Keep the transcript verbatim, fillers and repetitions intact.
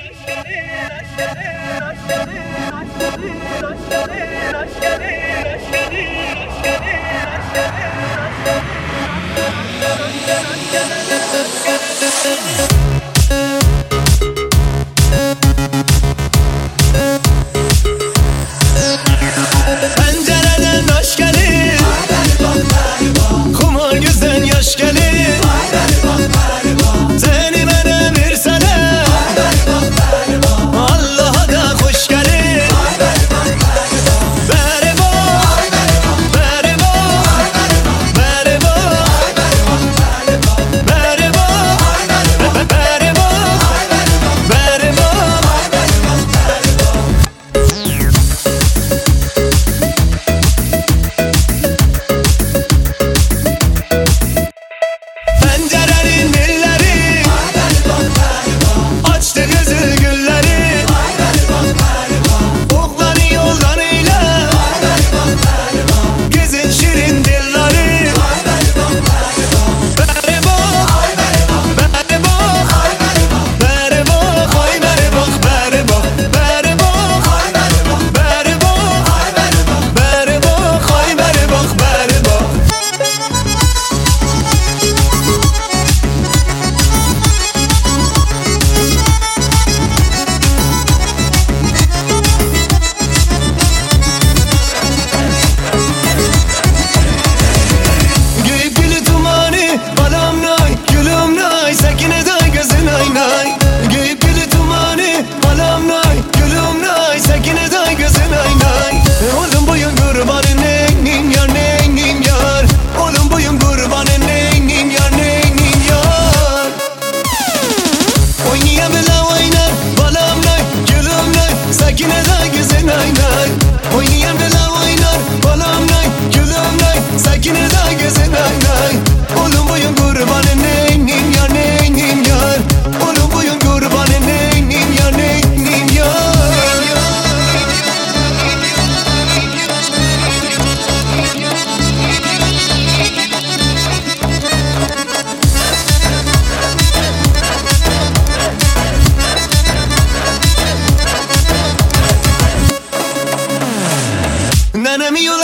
Pencereden aşk gelir, kumar gözden yaş gelir. Seni bana verseler, Allah'a da hoş gelir. Beri bak, beri bak, beri bak, beri bak, beri bak, beri bak. Pencerenin dilleri açtı güzel gülleri. Oğlanı yollarıyla güzel şirin dilleri. Beri bak, beri bak, beri bak, oy beri bak, beri bak, beri bak, beri bak, beri bak, oy beri bak, beri bak. Giyip gülü tumanı, balam nay, gülüm nay, sakine day gözün ay nay. Giyip gülü tumanı, balam nay, gülüm nay, sakine day gözün ay nay. Oğlum boyun kurbanın neynim yar, neynim yar. Oğlum boyun kurbanın neynim yar, neynim yar. Oynayamela oynar, balam nay, gülüm nay, sakine day gözün ay nay. Oynayamela oynar, balam nay, gülüm nay, sakine day gözün ay nay. Oğlum boyun kurbanın neynim yar, neynim yar. Oğlum boyun kurbanın neynim yar, neynim yar. Nenem yol